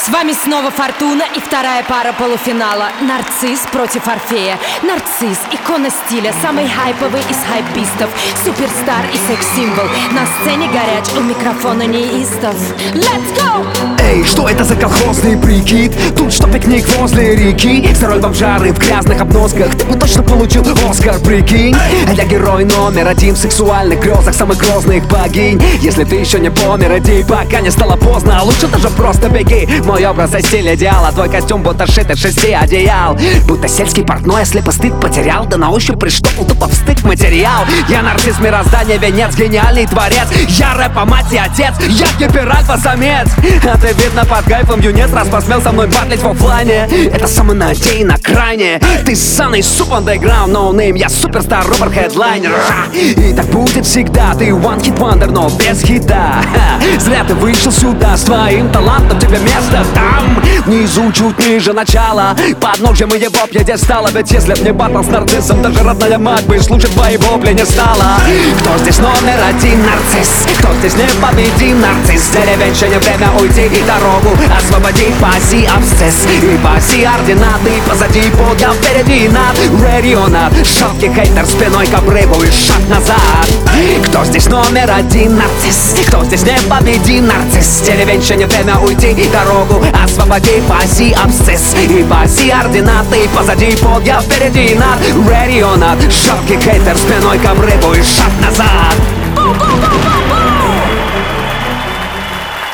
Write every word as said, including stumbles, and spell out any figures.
вами снова Фортуна и вторая пара полуфинала. Нарцисс против Орфея. Нарцисс — икона стиля, самый хайповый из хайпистов, суперстар и секс-символ. На сцене горяч, у микрофона неистов. Let's go! Эй, что это за колхозный прикид? Тут что, пикник возле реки? Второй бомжары в грязных обносках. Ты бы точно получил Оскар, прикинь. Я герой номер один в сексуальных грезах самых грозных богинь. Если ты еще не помер, иди, пока не стало поздно. Лучше даже просто беги. Мой образ и стиль идеала. Твой костюм будто шит из шести одеял. Будто сельский портной, слепо стыд потерял. Да на ощупь приштопал тупо в стык материал. Я нарцисс мироздания, венец, гениальный творец. Я рэпа, мать и отец. Я гиперальфа-самец. А ты, видно, под кайфом юнец, раз посмел со мной батлить в оффлайне. Это самонадеянно крайне. Ты ссаный суп андеграунд, no name. Я суперстар, робот, хедлайнер. И так будет всегда. Ты one hit wonder, но без хита. Зря ты вышел сюда с твоим талантом. Тебе место там, внизу, чуть ниже начала. Подножьем его пьедестала. Ведь если б не батл с нарциссом, даже родная мать бы слушать твои вопли не стала. Кто здесь номер один нарцисс? Кто здесь непобедим нарцисс? Деревенщине время уйти и дорогу освободи. Паси абсцесс и паси ординаты. Позади, подъем впереди над Рарионат. Шаткий хейтер спиной к обрыву и шаг назад. Кто здесь номер один нарцисс? Кто здесь непобедим нарцисс? Деревенщине время уйти и дорогу освободи. Паси абсцесс и паси ординаты. Позади, подъем впереди над Рарионат. Шаткий хейтер спиной к обрыву и шаг назад.